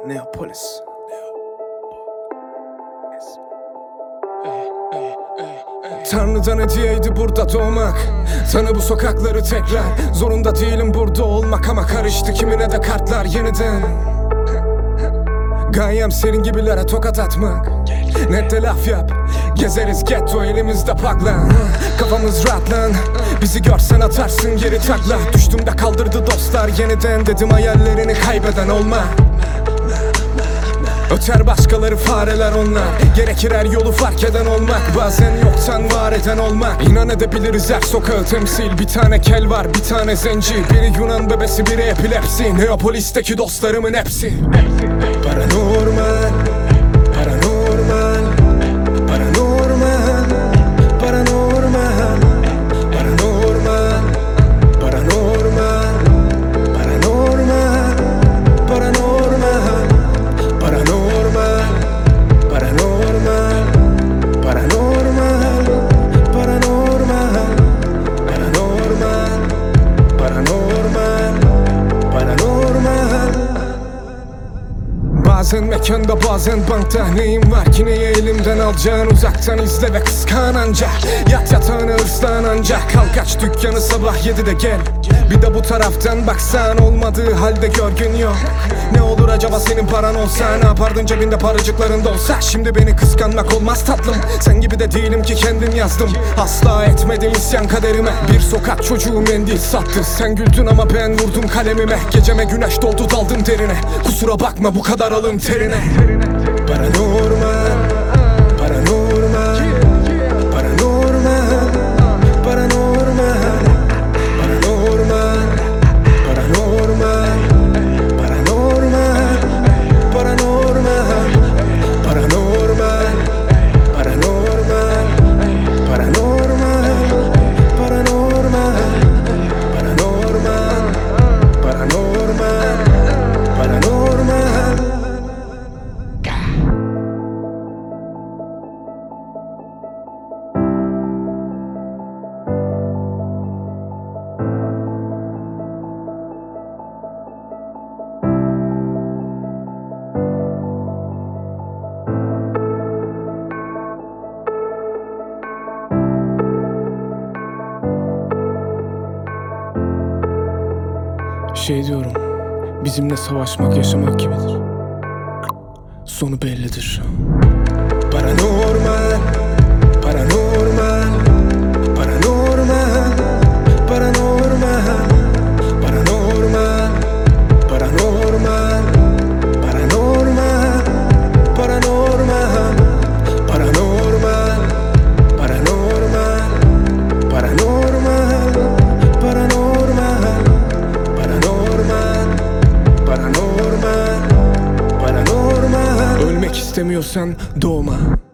Neapolis. Tanrı'dan hediyeydi burada doğmak, tanı bu sokakları tekrar. Zorunda değilim burada olmak ama karıştı kimine de kartlar yeniden. Gayem senin gibilere tokat atmak. Net de laf yap, gezeriz getto elimizde paklan. Kafamız rahat lan, bizi görsen atarsın geri takla. Düştüm de kaldırdı dostlar yeniden, dedim hayallerini kaybeden olma. Öter başkaları fareler onlar, gerekir her yolu fark eden olmak. Bazen yoktan var eden olmak. İnan edebiliriz her sokağı temsil. Bir tane kel var, bir tane zenci. Biri Yunan bebesi, biri epilepsi. Neapolis'teki dostlarımın hepsi paranormal, paranormal, paranormal, paranormal, paranormal, paranormal, paranormal, paranormal, paranormal, paranormal, paranormal, paranormal, paranormal, paranormal. Bazen mekanda bazen bankta, neyim var ki neyi elimden alacağın, uzaktan izle ve kıskan anca. Yat yatağını ıslan anca, kalk aç dükkanı sabah 7'de gel. Bir de bu taraftan baksan, olmadığı halde görgün yok. Ne olur acaba senin paran olsa, ne yapardın cebinde paracıklarında olsa. Şimdi beni kıskanmak olmaz tatlım, sen gibi de değilim ki kendim yazdım. Asla etmedim isyan kaderime, bir sokak çocuğu mendil sattı. Sen güldün ama ben vurdum kalemime. Geceme güneş doldu daldım derine, kusura bakma bu kadar alın terine. Paranormal, paranormal, paranormal, paranormal, paranormal, paranormal, paranormal, paranormal, paranormal, paranormal, paranormal, paranormal, paranormal, paranormal. Şey diyorum, bizimle savaşmak yaşamak gibidir. Sonu bellidir. Paranormal, paranormal, paranormal, paranormal, paranormal, paranormal, paranormal, paranormal, paranormal, paranormal, paranormal, paranormal, paranormal, paranormal. Ölmek istemiyorsan doğma.